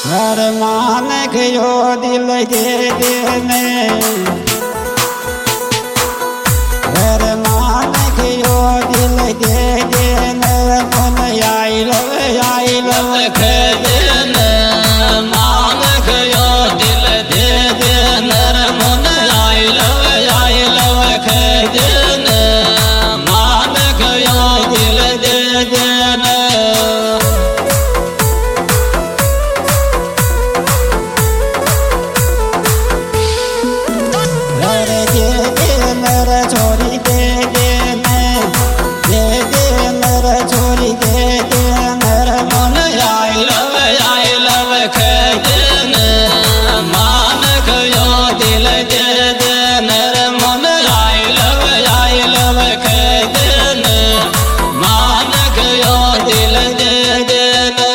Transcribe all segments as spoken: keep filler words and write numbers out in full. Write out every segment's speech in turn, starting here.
हर मान गयो दिल दे देने हर मान गयो दिल दे देने मन आई लव आई लव के देने मान गयो दिल दे देने मन आई लव आई लव के देने मान गयो दिल दे देने छोरी दे दे दे दे मेरा छोरी दे दे मेरा मन आई लव आई लव के देने मान गयो दिल दे देने मन आई लव आई लव के देने मान गयो दिल दे देने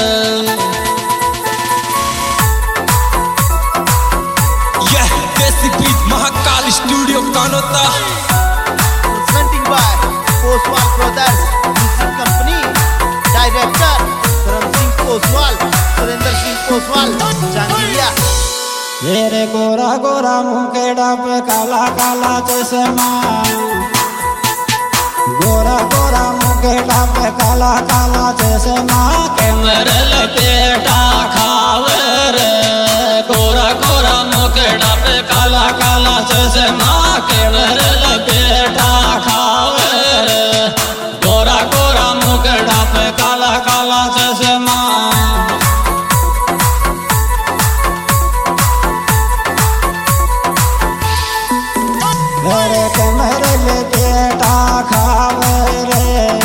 यह desi beat Mahakal studio Kanota presenting by Koswal Brothers Music Company. Director Karan Singh Koswal, Surendra Singh Koswal, Jangiliya. तेरे गोरा गोरा मुकेड़ा पे काला काला चश्मा गोरा गोरा मुकेड़ा पे काला काला चश्मा कैमर लपेटा खावर गोरा गोरा मुकेड़ा पे काला काला चश्मा कैमर लपेटा खावर गोरा गोरा मुकेड़ा पे काला काला चश्मा मेरे कमर लपेटा खावर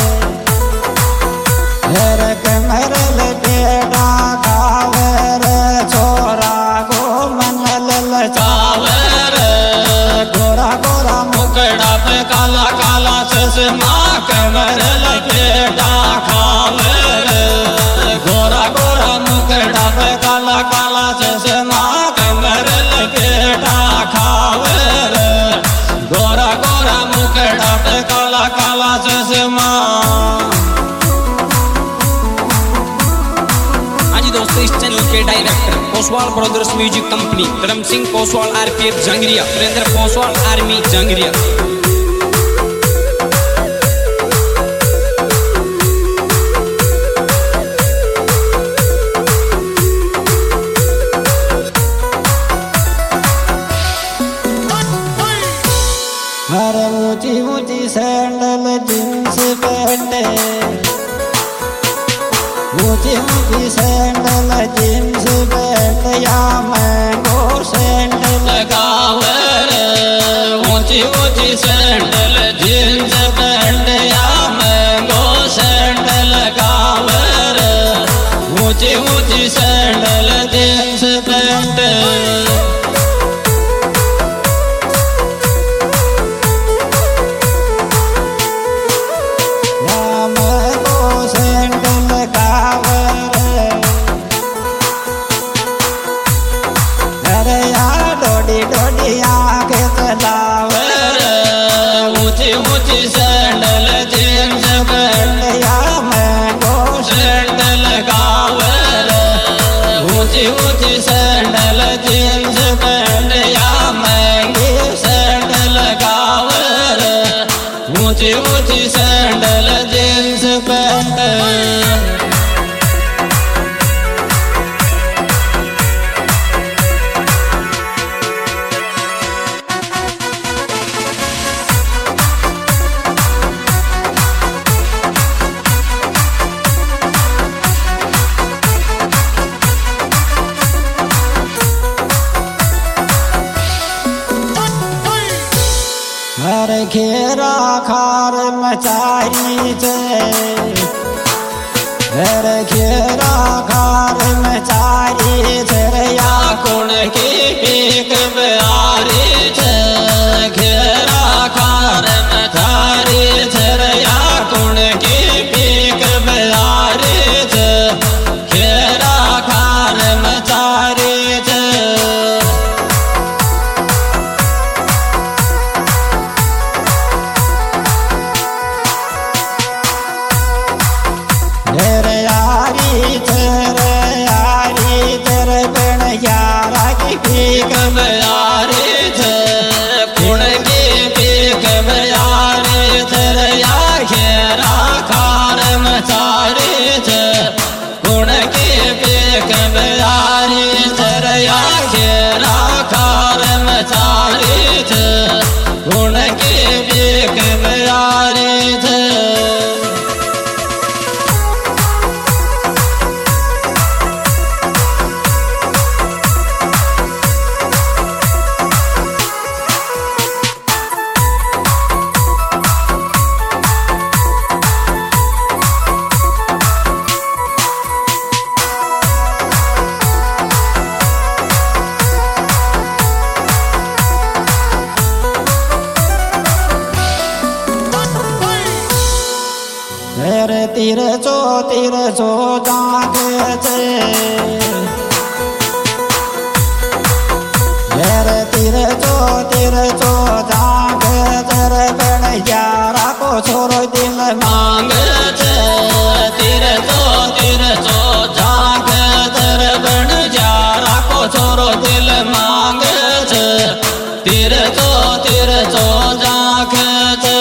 मेरे कमर लपेटा खावर छोरा को मन ललचावर गोरा गोरा मुकेड़ा पे काला काला चश्मा कैमर लपेटा खावर गोरा गोरा मुकेड़ा पे काला काला चश्मा कैमर लपेटा खावर गोरा गोरा मुकेड़ा पे काला काला चश्मा। हाँ जी दोस्तों, इस चैनल के director Koswal brothers music company, Karam Singh Koswal RPF Jangaria, Surendra Koswal army Jangaria. हर ऊंची ऊंची सैंडल जींस पैंट ऊंची ऊंची सैंडल जींस पैंट या मैंगो सैंडल लगावर ऊंची ऊंची सैंडल जींस पैंट या मैंगो सैंडल लगावर ऊंची ऊंची सैंडल जींस पैंट ऊंची ऊंची सैंडल जींस पैंट या मैंगो सैंडल गावर ऊंची ऊंची सैंडल जींस पैंट या महंगी सैंडल गावर ऊंची ऊंची सैंडल जींस पैंट। हर घेरा खार मचारी छे हर घेरा खार मचारी छे या कुण की पीक बिहारी छे घेरा खार मचारी छे या कुण की पीक बिहारी छे घेरा खार मचारी छे। रे यारी रे यारी तीर चो तीर चो जाग छे रे तीर चो तीर चो जाग चर बन ग्यारह को छोरो दिल मांग छे तीर चो तीर चो जाग चर बन ग्यारह को छोरो दिल मांग छे तीर चो तीर चो जाग छे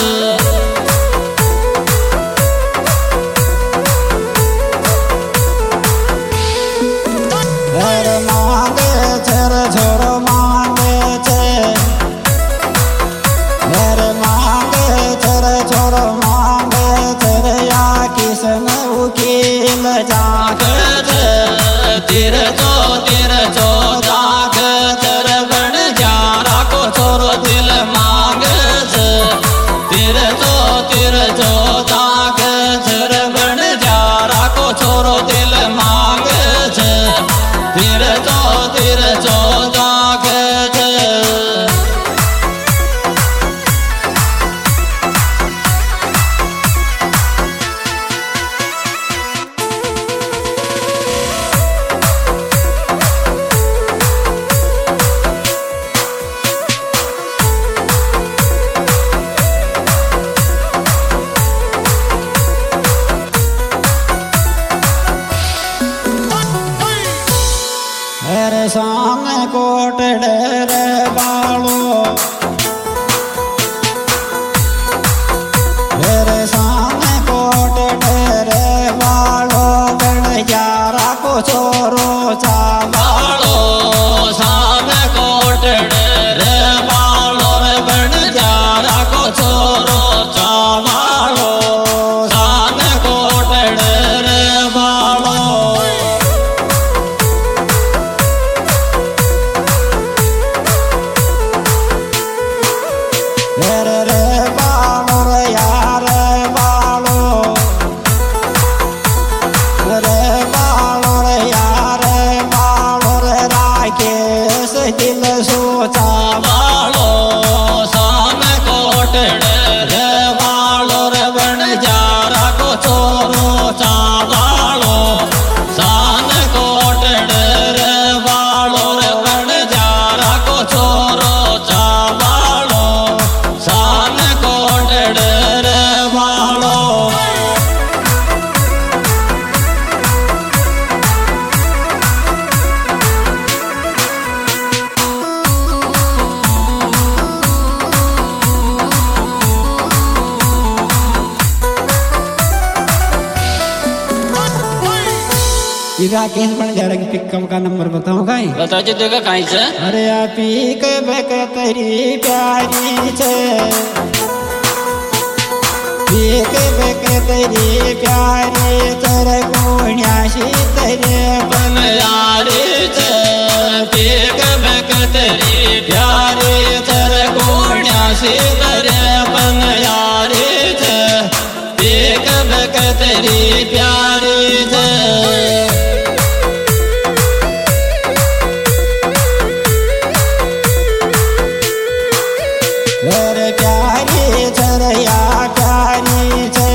तीर चो तीर चो जाग चर बन ग्यारह को छोरो दिल मांग छे तीर चो तीर चो जाग चर बन ग्यारह को छोरो दिल मांग छे तीर चो तीर चो जाग छे सांग कोट डेर बालो मेरे सांग कोट डेर बालो बन ग्यारह को छोरो चावालो सांग कोट डेर बालो बन ग्यारह को छोरो चावालो सांग कोट डेर बालो रे रे बालो रे यार बालो रे बालो रे यार बालो रे राकेश दिल सोचा वालो सान कोट डेर वालो रे बन ग्यारह को छोरो चावालो सान कोट डेर वालो रे बन ग्यारह को छोरो चावालो सान कोट डेर वालो राकेश बन जा रहा पिकअप का नंबर बताओ गाई बता जो देगा कहीं से अरे आपी के बक तेरी प्यारी छे पीक बक तेरी प्यारी तर गुण्याशी तेरे बन यारी छे पीक बक तेरी प्यारी तर गुण्यासी तेरे बन यारी छे पीक बक तेरी प्यारी छे मेरे प्यारी चरया प्यारी छे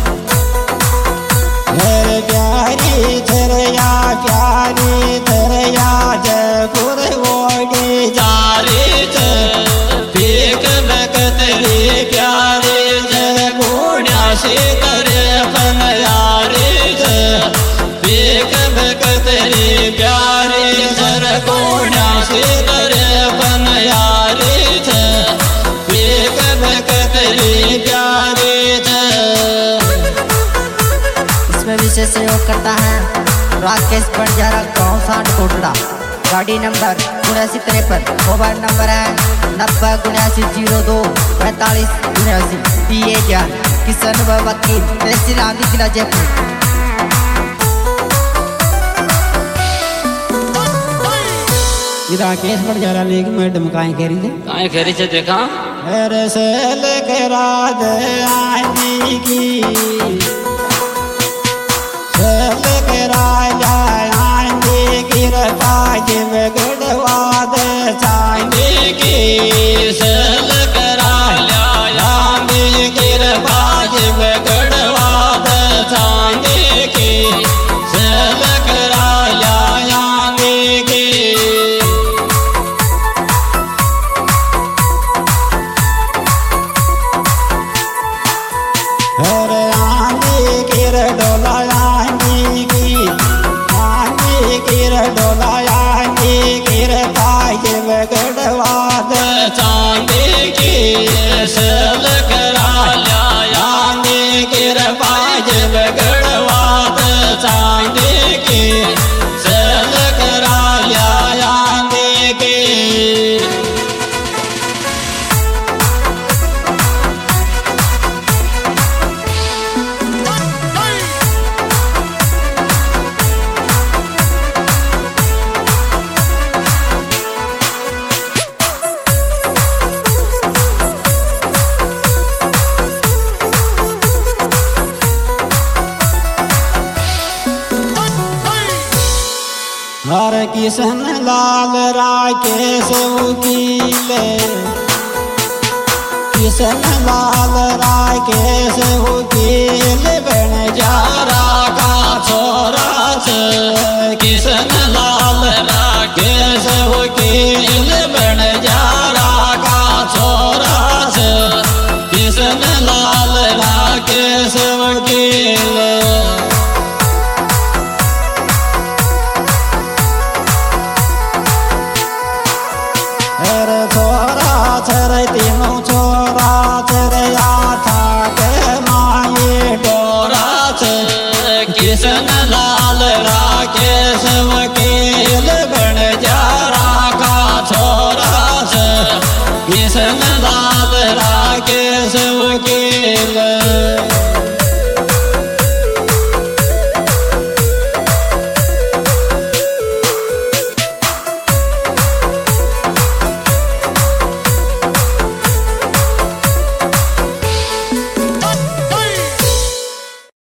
मेरे प्यारी चरया प्यारी चरया जयपुर ओडी जारी छे पीक बक तेरी प्यारी छे गुण्यासी तेरे बन यारी छे पीक बक तेरी प्यारी छे गुण्यासी तेरे बन यारी छे पीक बक तेरी प्यारी छे इसमें विशेष सहयोग करता है राकेश बंजारा गाँव सांड कोटड़ा गाड़ी नंबर उन्यासी तिरपन मोबाइल नंबर है नब्बे उन्यासी जीरो दो पैंतालीस उन्यासी पी ए ज्ञान किशन व वकील तहसील आंधी जिला जयपुर राकेश बन जा रहा लेकिन मैडम काहे कह रही थी काहे कह रही छे देखा मेरे से लेकर राधे आंधी की से लेकर राजा आंधी की रफाज बिगड़वा दे चांदी की सल करा ला आंधी की रफाज बिगड़वा दे हर किशन लाल राकेश वकील किशन लाल राकेश वकील बन जारा का छोरा से किशन लाल राकेश वकील बन जारा का छोरा से किशन लाल राकेश वकील छोरा छर तीनों